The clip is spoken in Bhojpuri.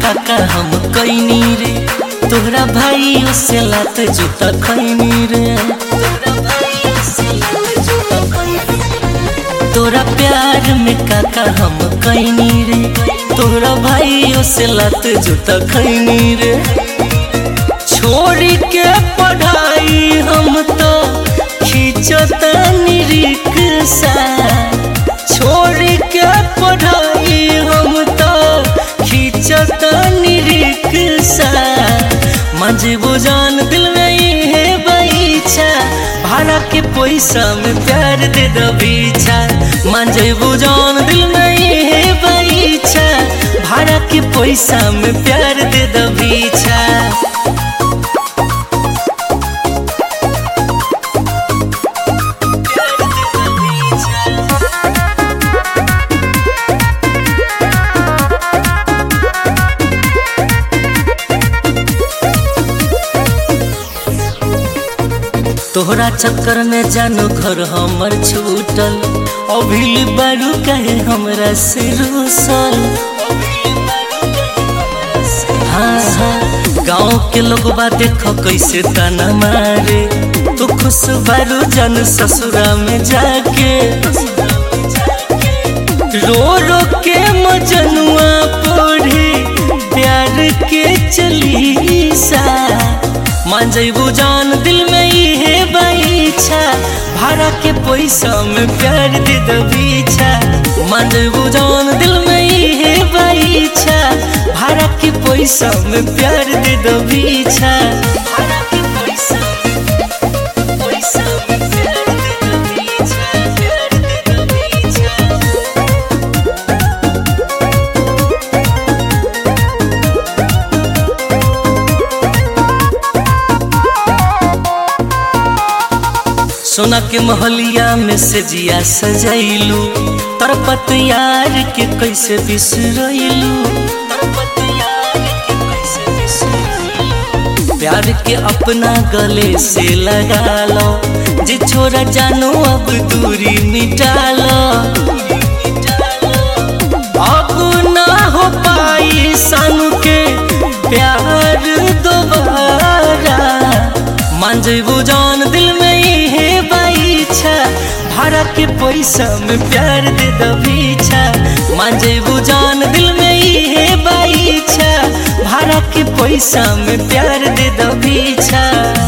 काका हम कैनी रे, तोहरा भाई से लात जूता खैनी रे। तोरा प्यार में काका हम कैनी रे, तोहरा भाई से लात जूता खैनी रे। छोड़ के पढ़ाई हम तो खींचतानी रिक्शा, छोड़ के पढ़ाई हम तो खींचतानी रिक्शा। मंजबू जान दिल में है बैठा, भाड़ा के पैसा में प्यार दे दो बीछा। मंजबू जान दिल में है बैठा, भाड़ा के पैसा में प्यार दे दो बीछा। तोहरा चक्कर में जानो घर हमर छूटल, अभिल बारू कहे हमरा से रूसल। हाँ हाँ गाँव के लोगबा देखो कैसे ताना मारे, तू खुश बारू जन ससुरा में जाके। रो रो के मजनुआ पढ़े प्यार के चलीसा। मंजबू जान दिल में है बैठा, भाड़ा के पैसा में प्यार दे दो बीछा। मंजबू जान दिल में है बैठा, भाड़ा के पैसा में प्यार दे दो बीछा। सोना के महलिया में से जिया सजैलू, तरपत यार के कैसे बिसरैलू। प्यार के अपना गले से लगा लो, जे छोरा जानो अब दूरी मिटा लो। अब ना हो पाई सानू के प्यार दोबारा। मंजबू जान दिल में है बैठा, भाड़ा के पैसा में प्यार दे दो बीछा। मंजबू जान दिल में है बैठा, भाड़ा के पैसा में प्यार दे दो बीछा।